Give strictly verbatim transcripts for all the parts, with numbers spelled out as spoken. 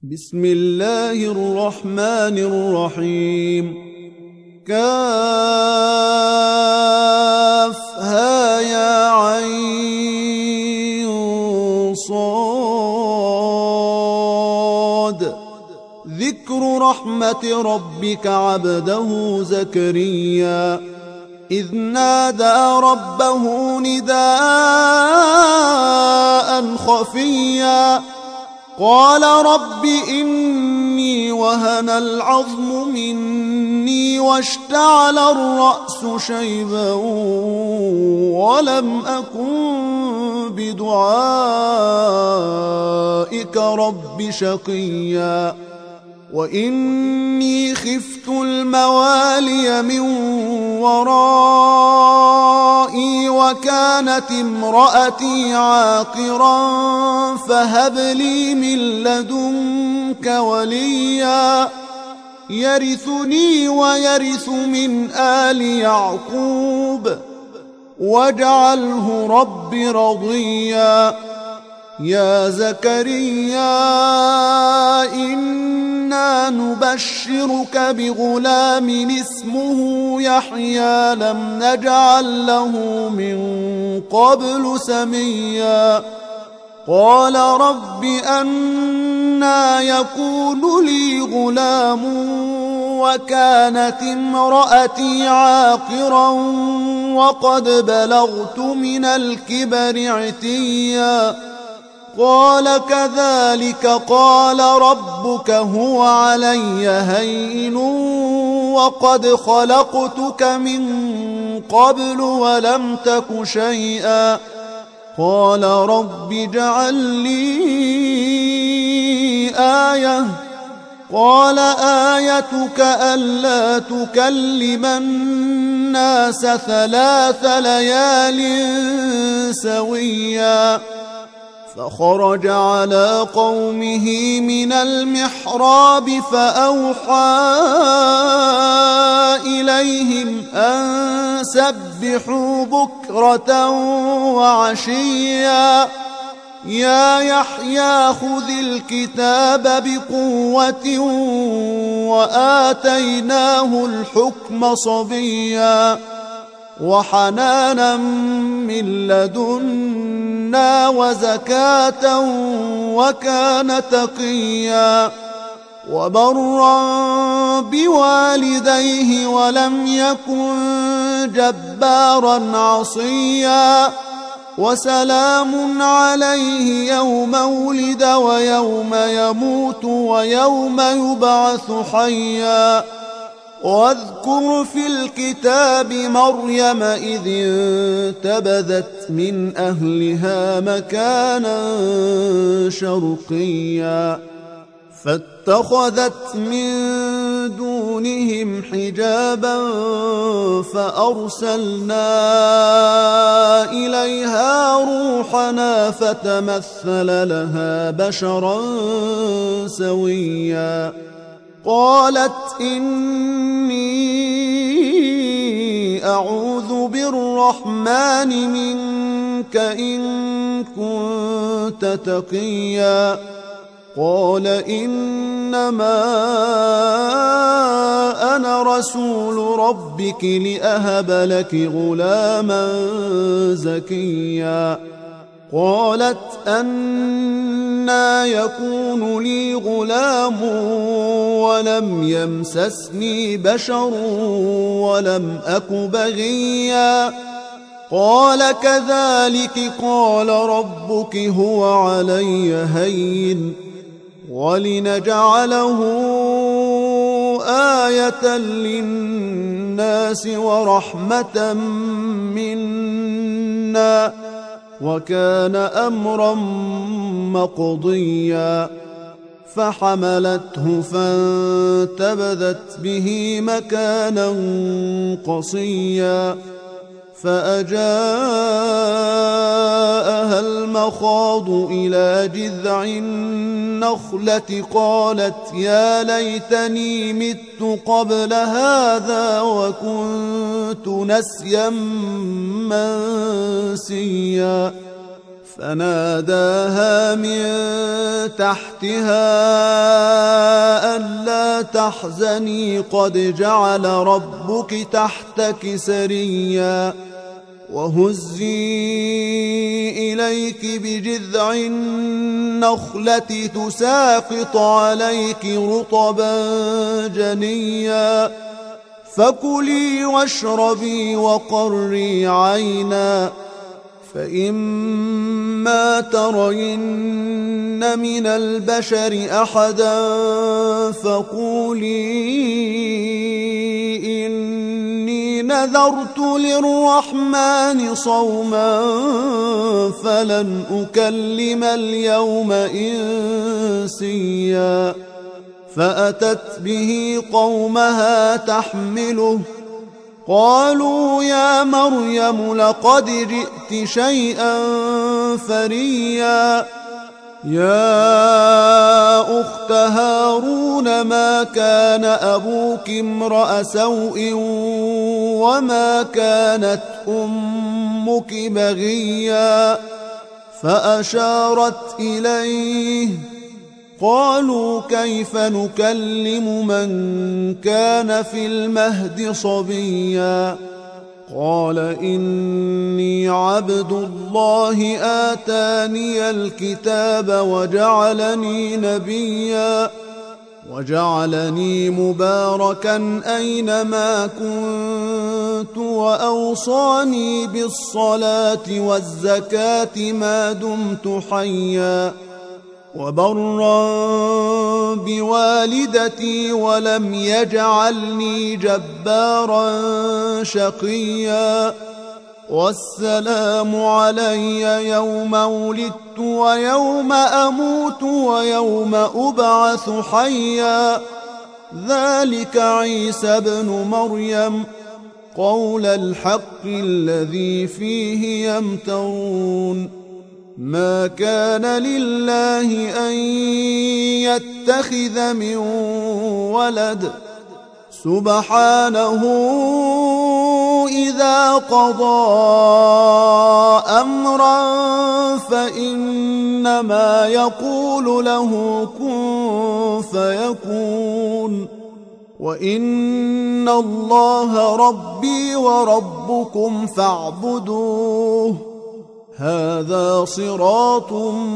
بسم الله الرحمن الرحيم. كافها يا عين صاد. ذكر رحمة ربك عبده زكريا إذ نادى ربه نداء خفيا قال رب إني وهن العظم مني واشتعل الرأس شيبا ولم أكن بدعائك رب شقيا وإني خفت الموالي من ورائي وكانت امرأتي عاقرا فهب لي من لدنك وليا يرثني ويرث من آل يعقوب واجعله رب رضيا. يا زكريا إنا نبشرك بغلام اسمه يحيى لم نجعل له من قبل سميا قال رب أنى يكون لي غلام وكانت امرأتي عاقرا وقد بلغت من الكبر عتيا قال كذلك قال ربك هو علي هين وقد خلقتك من قبل ولم تك شيئا قال رب اجعل لي آية قال آيتك ألا تكلم الناس ثلاث ليال سويا فخرج على قومه من المحراب فأوحى إليهم أن سبحوا بكرة وعشيا يا يحيى خذ الكتاب بقوة وآتيناه الحكم صبيا وحنانا من لدنا وزكاة وكان تقيا وبرا بوالديه ولم يكن جبارا عصيا وسلام عليه يوم ولد ويوم يموت ويوم يبعث حيا واذكر في الكتاب مريم إذ انتبذت من أهلها مكانا شرقيا فاتخذت من دونهم حجابا فأرسلنا إليها روحنا فتمثل لها بشرا سويا قالت إني أعوذ بالرحمن منك إن كنت تقيا قال إنما أنا رسول ربك لأهب لك غلاما زكيا قالت أنى يكون لي غلام ولم يمسسني بشر ولم أك بغيا قال كذلك قال ربك هو علي هين ولنجعله آية للناس ورحمة منا وكان أمرا مقضيا فحملته فانتبذت به مكانا قصيا فأجاءها المخاض إلى جذع النخلة قالت يا ليتني مت قبل هذا وكنت نسيا منسيا فناداها من تحتها ألا تحزني قد جعل ربك تحتك سريا وهزي إليك بجذع النخلة تساقط عليك رطبا جنيا فكلي واشربي وقري عينا فإما ترين من البشر أحدا فقولي إني نذرت للرحمن صوما فلن أكلم اليوم إنسيا فأتت به قومها تحمله قالوا يا مريم لقد جئت شيئا فريا يا أخت هارون ما كان أبوك امرأ سوء وما كانت أمك بغيا فأشارت إليه قالوا كيف نكلم من كان في المهد صبيا قال إني عبد الله آتاني الكتاب وجعلني نبيا وجعلني مباركا أينما كنت وأوصاني بالصلاة والزكاة ما دمت حيا وبرا بوالدتي ولم يجعلني جبارا شقيا والسلام علي يوم ولدت ويوم أموت ويوم أبعث حيا ذلك عيسى ابن مريم قول الحق الذي فيه يمترون ما كان لله أن يتخذ من ولد سبحانه إذا قضى أمرا فإنما يقول له كن فيكون وإن الله ربي وربكم فاعبدوه هذا صراط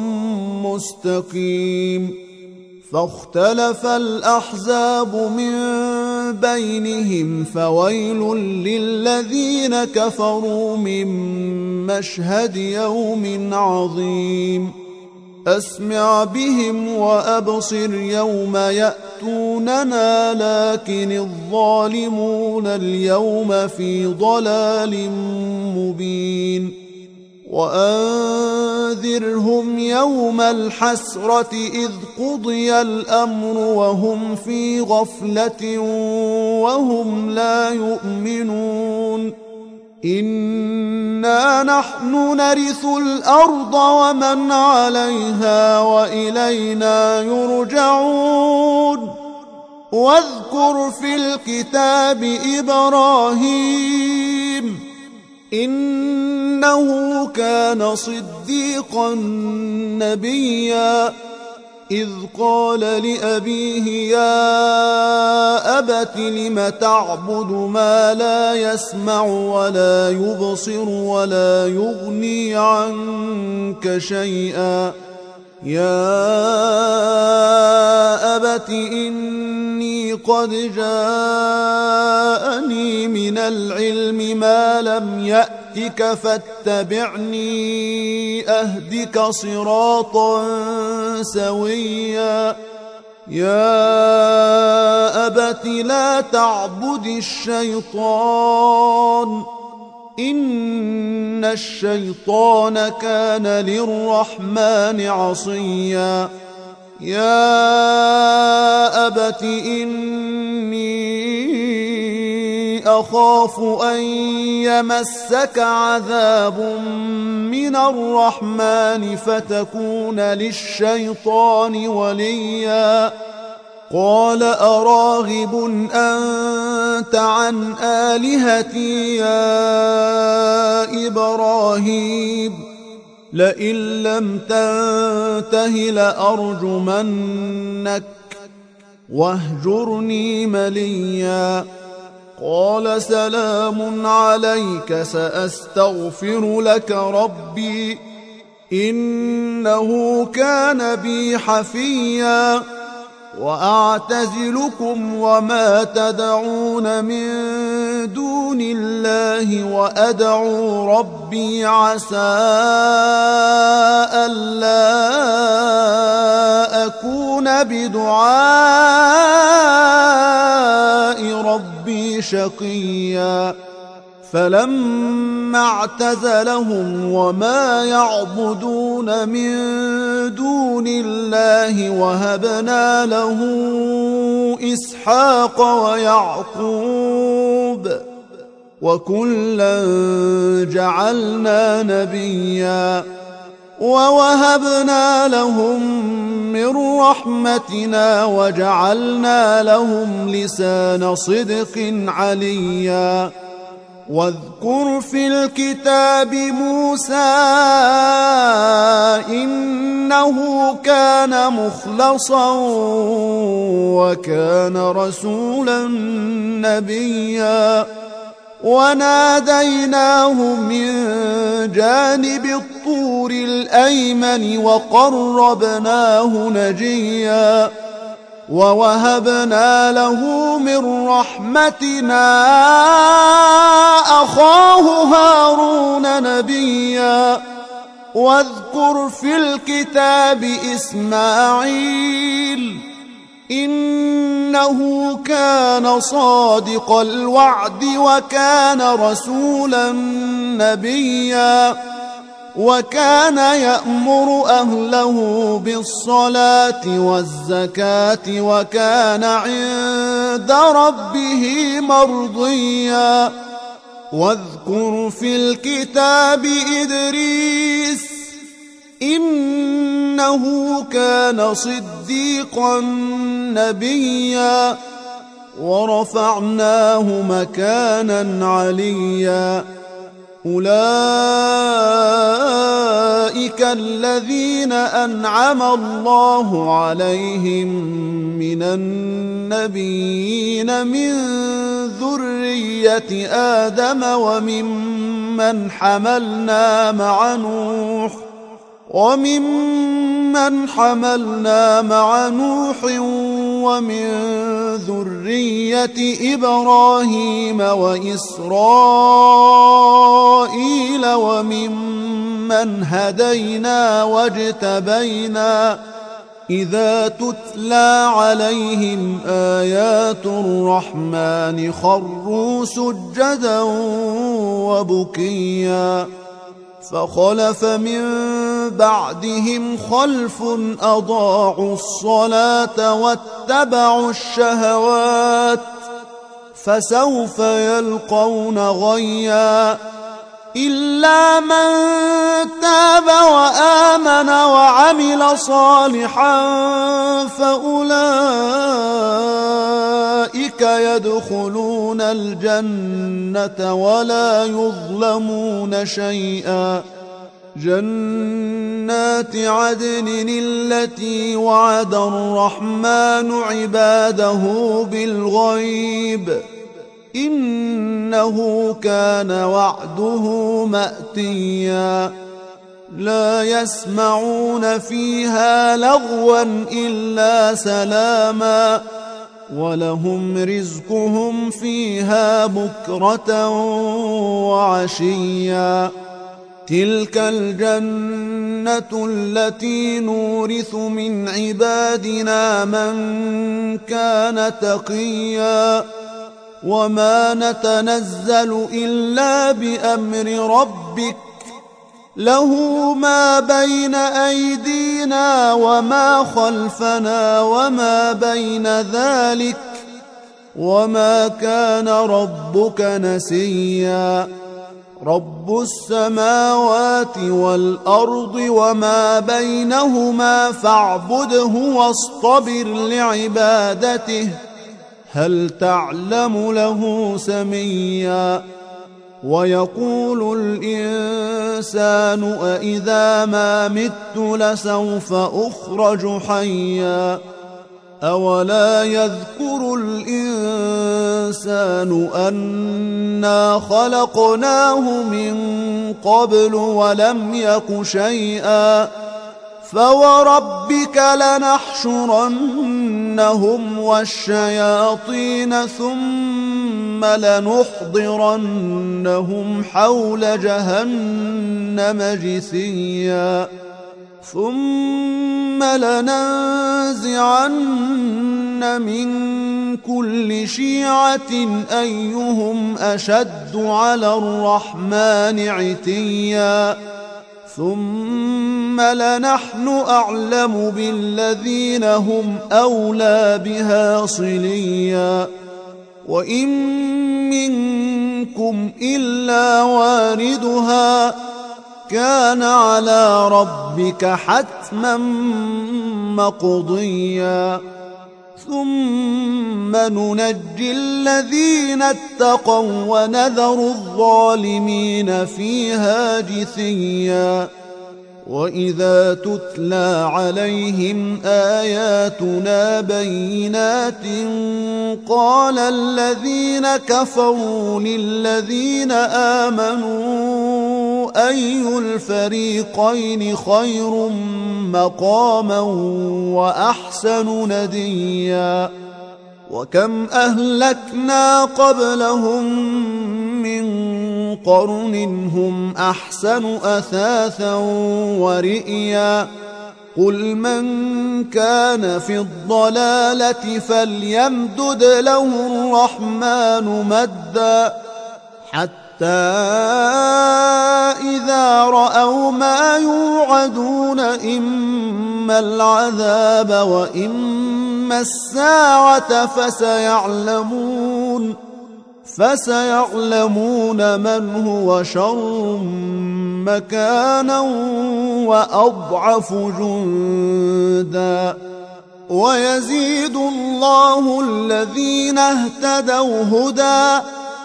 مستقيم فاختلف الأحزاب من بينهم فويل للذين كفروا من مشهد يوم عظيم أسمع بهم وأبصر يوم يأتوننا لكن الظالمون اليوم في ضلال مبين وأنذرهم يوم الحسرة إذ قضي الأمر وهم في غفلة وهم لا يؤمنون إنا نحن نرث الأرض ومن عليها وإلينا يرجعون واذكر في الكتاب إبراهيم إنه كان صديقا نبيا إذ قال لأبيه يا أبت لم تعبد ما لا يسمع ولا يبصر ولا يغني عنك شيئا يا أبت إني قد جاءني من العلم ما لم يأتك فاتبعني أهدك صراطا سويا يا أبت لا تعبد الشيطان إن الشيطان كان للرحمن عصيا يا أبت إني أخاف أن يمسك عذاب من الرحمن فتكون للشيطان وليا قال أراغب أنت عن آلهتي يا إبراهيم لئن لم تنته لأرجمنك واهجرني مليا. قال سلام عليك سأستغفر لك ربي إنه كان بي حفيا. وأعتزلكم وما تدعون من دون الله وأدعو ربي عسى ألا أكون بدعاء ربي شقيا. فلما اعتزلهم وما يعبدون من دون الله وهبنا له إسحاق ويعقوب وكلا جعلنا نبيا. ووهبنا لهم من رحمتنا وجعلنا لهم لسان صدق عليا. واذكر في الكتاب موسى إنه كان مخلصا وكان رسولا نبيا. وناديناه من جانب الطور الأيمن وقربناه نجيا. ووهبنا له من رحمتنا أخاه هارون نبيا. واذكر في الكتاب إسماعيل إنه كان صادق الوعد وكان رسولا نبيا. وكان يأمر أهله بالصلاة والزكاة وكان عند ربه مرضيا. واذكر في الكتاب إدريس إنه كان صديقا نبيا. ورفعناه مكانا عليا. أولئك الذين أنعم الله عليهم من النبيين من ذرية آدم وممن حملنا مع نوح وممن حملنا مع نوح ومن ذرية إبراهيم وإسرائيل وممن هدينا واجتبينا. إذا تتلى عليهم آيات الرحمن خروا سجدا وبكيا. فخلف من بعدهم خلف أضاعوا الصلاة واتبعوا الشهوات فسوف يلقون غيا. إلا من تاب وآمن وعمل صالحا فأولئك يدخلون الجنة ولا يظلمون شيئا. جنات عدن التي وعد الرحمن عباده بالغيب إنه كان وعده مأتيا. لا يسمعون فيها لغوا إلا سلاما ولهم رزقهم فيها بكرة وعشيا. تلك الجنة التي نورث من عبادنا من كان تقيا. وما نتنزل إلا بأمر ربك له ما بين أيدينا وما خلفنا وما بين ذلك وما كان ربك نسيا. رب السماوات والأرض وما بينهما فاعبده واصطبر لعبادته هل تعلم له سميا. ويقول الإنسان أإذا ما مت لسوف أخرج حيا أولا يذكر الإنسان أنا خلقناه من قبل ولم يك شيئا فوربك لنحشرنهم والشياطين ثم لنحضرنهم حول جهنم جثيا ثم لننزعن من كل شيعة أيهم أشد على الرحمن عتيا ثم لنحن أعلم بالذين هم أولى بها صليا وإن منكم إلا واردها كان على ربك حتما مقضيا ثم ننجي الذين اتقوا ونذر الظالمين فيها جثيا وإذا تتلى عليهم آياتنا بينات قال الذين كفروا للذين آمنوا أي الفريقين خير مقاما وأحسن نديا وكم أهلكنا قبلهم من قرن هم أحسن أثاثا ورئيا قل من كان في الضلالة فليمدد له الرحمن مدا حتى إذا رأوا ما يوعدون إما العذاب وإما الساعة فسيعلمون فسيعلمون من هو شر مكانا وأضعف جندا ويزيد الله الذين اهتدوا هدى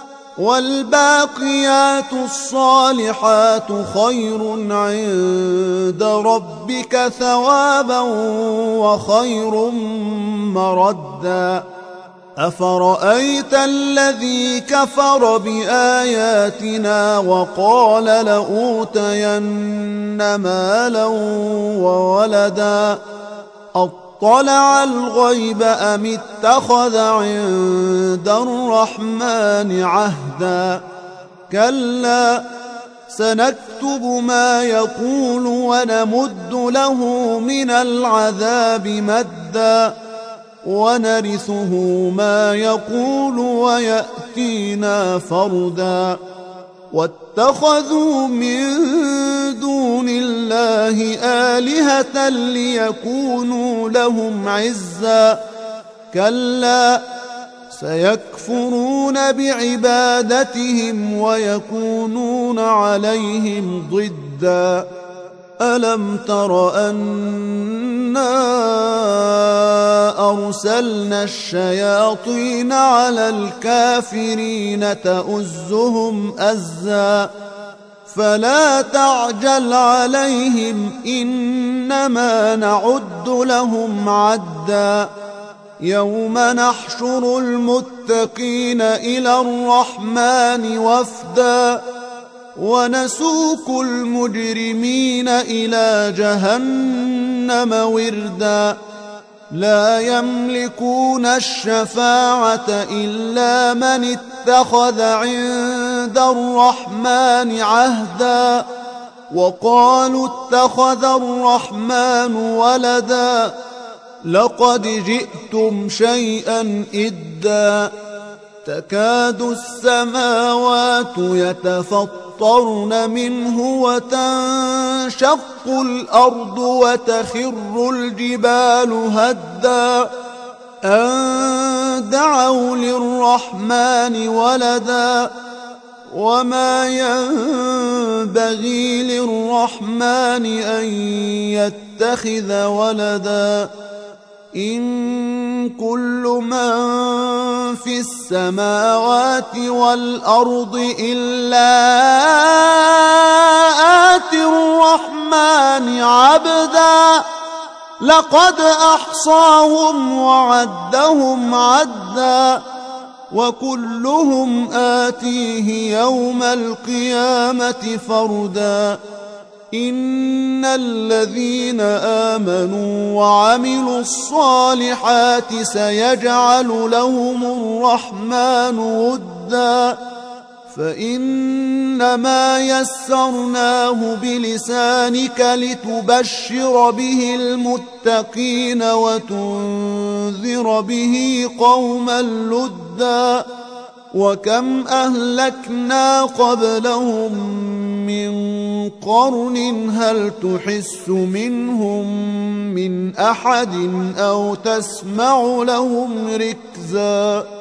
والباقيات الصالحات خير عند ربك ثوابا وخير مردا أفرأيت الذي كفر بآياتنا وقال لأوتين مالا وولدا أطلع الغيب أم اتخذ عند الرحمن عهدا كلا سنكتب ما يقول ونمد له من العذاب مدا ونرثه ما يقول ويأتينا فردا واتخذوا من دون الله آلهة ليكونوا لهم عزا كلا سيكفرون بعبادتهم ويكونون عليهم ضدا ألم تر أنا أرسلنا الشياطين على الكافرين تؤزهم أزا فلا تعجل عليهم إنما نعد لهم عدا يوم نحشر المتقين إلى الرحمن وفدا ونسوق المجرمين إلى جهنم وردا لا يملكون الشفاعة إلا من اتخذ عند الرحمن عهدا وقالوا اتخذ الرحمن ولدا لقد جئتم شيئا إدا تكاد السماوات يتفطرن منه وتنشق الأرض وتخر الجبال هدا أن دعوا للرحمن ولدا وما ينبغي للرحمن أن يتخذ ولدا إن كل من في السماوات والأرض إلا آتي الرحمن عبدا لقد أحصاهم وعدهم عدا وكلهم آتيه يوم القيامة فردا إن الذين آمنوا وعملوا الصالحات سيجعل لهم الرحمن ودا فإنما يسرناه بلسانك لتبشر به المتقين وتنذر به قوما لدا وكم أهلكنا قبلهم من قرن هل تحس منهم من أحد أو تسمع لهم ركزا